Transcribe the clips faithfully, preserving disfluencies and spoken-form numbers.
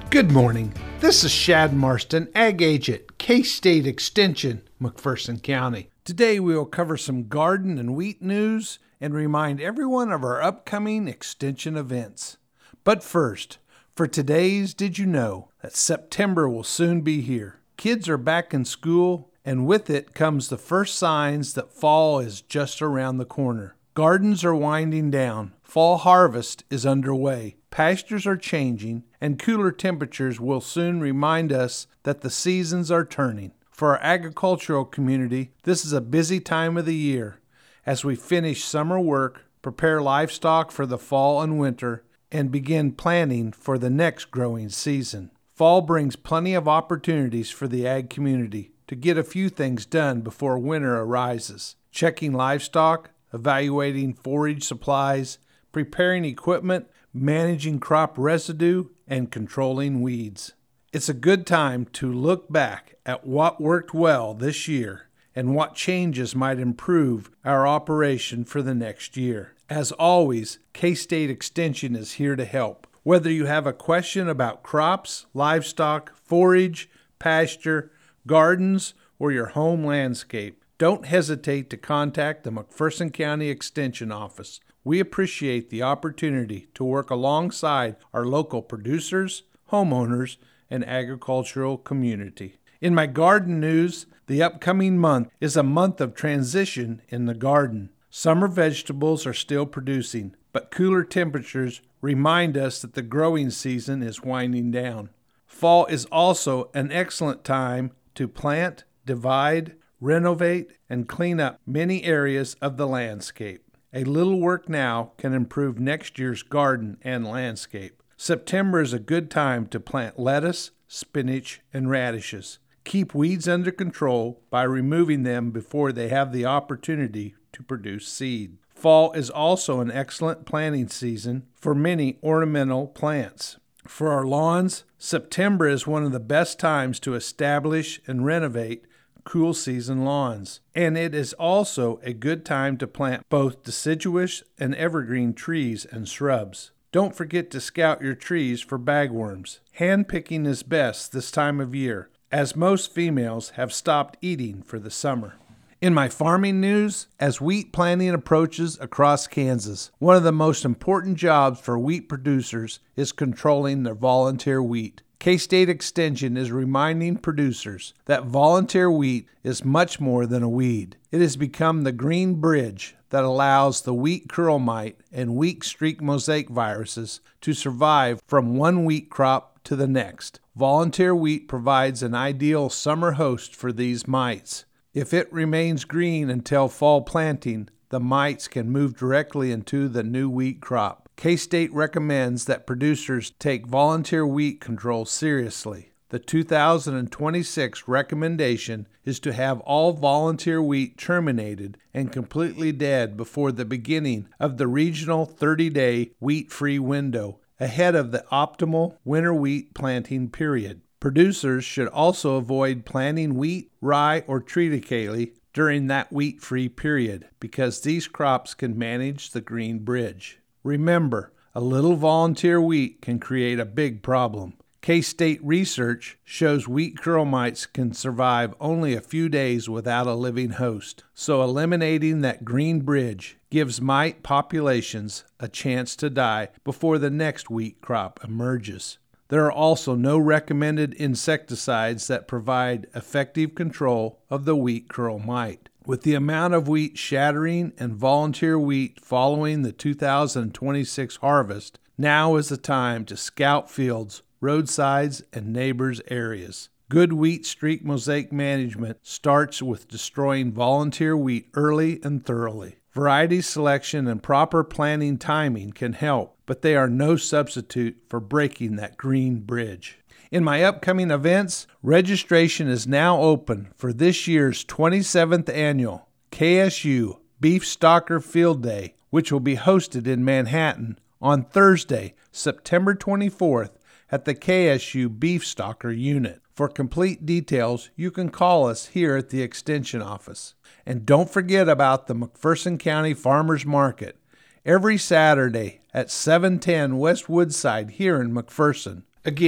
Good morning. This is Shad Marston, Ag Agent, K-State Extension, McPherson County. Today we will cover some garden and wheat news and remind everyone of our upcoming extension events. But first, for today's Did You Know that September will soon be here. Kids are back in school, and with it comes the first signs that fall is just around the corner. Gardens are winding down. Fall harvest is underway. Pastures are changing, and cooler temperatures will soon remind us that the seasons are turning. For our agricultural community, this is a busy time of the year as we finish summer work, prepare livestock for the fall and winter, and begin planning for the next growing season. Fall brings plenty of opportunities for the ag community to get a few things done before winter arises. Checking livestock, evaluating forage supplies, preparing equipment, managing crop residue, and controlling weeds. It's a good time to look back at what worked well this year and what changes might improve our operation for the next year. As always, K-State Extension is here to help. Whether you have a question about crops, livestock, forage, pasture, gardens, or your home landscape, don't hesitate to contact the McPherson County Extension Office. We appreciate the opportunity to work alongside our local producers, homeowners, and agricultural community. In my garden news, the upcoming month is a month of transition in the garden. Summer vegetables are still producing, but cooler temperatures remind us that the growing season is winding down. Fall is also an excellent time to plant, divide, renovate, and clean up many areas of the landscape. A little work now can improve next year's garden and landscape. September is a good time to plant lettuce, spinach, and radishes. Keep weeds under control by removing them before they have the opportunity to produce seed. Fall is also an excellent planting season for many ornamental plants. For our lawns, September is one of the best times to establish and renovate cool season lawns, and it is also a good time to plant both deciduous and evergreen trees and shrubs. Don't forget to scout your trees for bagworms. Hand picking is best this time of year, as most females have stopped eating for the summer. In my farming news, as wheat planting approaches across Kansas, one of the most important jobs for wheat producers is controlling their volunteer wheat. K-State Extension is reminding producers that volunteer wheat is much more than a weed. It has become the green bridge that allows the wheat curl mite and weak streak mosaic viruses to survive from one wheat crop to the next. Volunteer wheat provides an ideal summer host for these mites. If it remains green until fall planting, the mites can move directly into the new wheat crop. K-State recommends that producers take volunteer wheat control seriously. The two thousand twenty-six recommendation is to have all volunteer wheat terminated and completely dead before the beginning of the regional thirty-day wheat-free window, ahead of the optimal winter wheat planting period. Producers should also avoid planting wheat, rye, or triticale during that wheat-free period because these crops can manage the green bridge. Remember, a little volunteer wheat can create a big problem. K-State research shows wheat curl mites can survive only a few days without a living host, so eliminating that green bridge gives mite populations a chance to die before the next wheat crop emerges. There are also no recommended insecticides that provide effective control of the wheat curl mite. With the amount of wheat shattering and volunteer wheat following the two thousand twenty-six harvest, now is the time to scout fields, roadsides, and neighbors' areas. Good wheat streak mosaic management starts with destroying volunteer wheat early and thoroughly. Variety selection and proper planting timing can help, but they are no substitute for breaking that green bridge. In my upcoming events, registration is now open for this year's twenty-seventh annual K S U Beef Stalker Field Day, which will be hosted in Manhattan on Thursday, September twenty-fourth at the K S U Beef Stalker Unit. For complete details, you can call us here at the Extension Office. And don't forget about the McPherson County Farmers Market every Saturday at seven ten West Woodside here in McPherson. Again,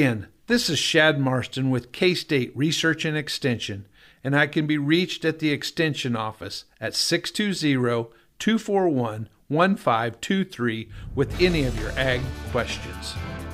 This is Shad Marston with K-State Research and Extension, and I can be reached at the Extension office at six two zero, two four one, one five two three with any of your ag questions.